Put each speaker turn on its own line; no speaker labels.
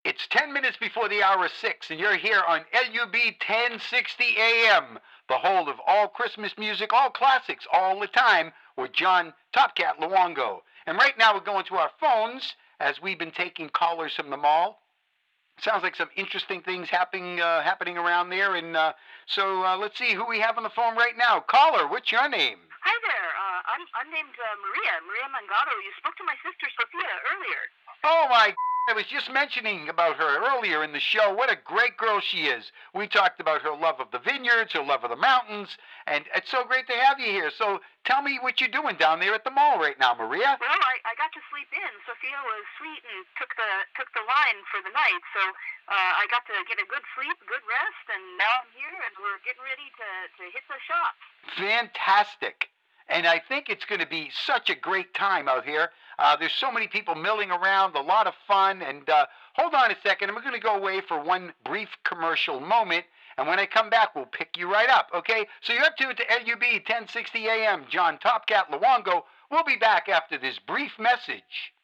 It's 10 minutes before the hour of 6, and you're here on LUB 1060 AM, the whole of all Christmas music, all classics, all the time, with John Topcat Luongo. And right now we're going to our phones as we've been taking callers from the mall. Sounds like some interesting things happening around there. And so let's see who we have on the phone right now. Caller, what's your name?
Hi there. I'm named Maria Mangato. You spoke to my sister Sophia earlier.
Oh my! I was just mentioning about her earlier in the show. What a great girl she is. We talked about her love of the vineyards, her love of the mountains, and it's so great to have you here. So tell me what you're doing down there at the mall right now, Maria.
Well, I got to sleep in. Sophia was sweet and took the line for the night, so I got to get a good sleep, good rest, and now I'm here and we're getting ready to hit the shops.
Fantastic. And I think it's going to be such a great time out here. There's so many people milling around, a lot of fun. And hold on a second. We're going to go away for one brief commercial moment. And when I come back, we'll pick you right up, okay? So you're up to LUB 1060 AM. John Topcat Luongo. We'll be back after this brief message.